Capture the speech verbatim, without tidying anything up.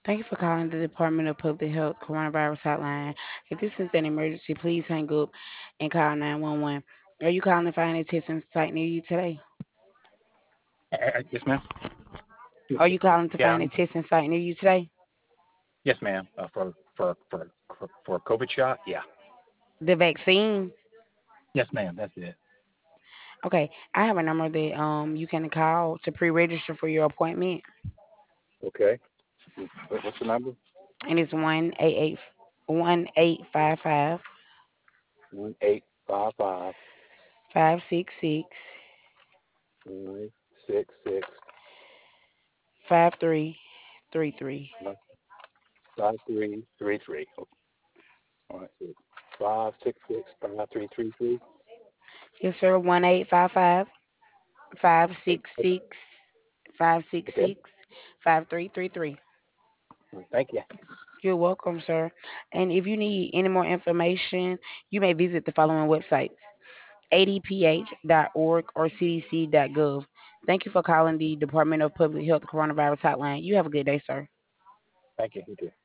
Thank you for calling the Department of Public Health Coronavirus Hotline. If this is an emergency, please hang up and call nine one one. Are you calling to find a testing site near you today? Uh, uh, yes, ma'am. Are you calling to Yeah. find a I'm, testing site near you today? yes, ma'am. Uh, for for for for for a COVID shot. Yeah. The vaccine? Yes, ma'am. That's it. Okay, I have a number that um you can call to pre-register for your appointment, Okay. What, what's the number? and it's one eight eight one eight five five One eight five five five six six five six six five three three three. five three three three. All right. So five six six five three three three. Yes, sir. One eight five five five Okay. six six five six Okay. six five three three three. Thank you. You're welcome, sir. And if you need any more information, you may visit the following websites: a d p h dot org or c d c dot gov. Thank you for calling the Department of Public Health Coronavirus Hotline. You have a good day, sir. Thank you. You too.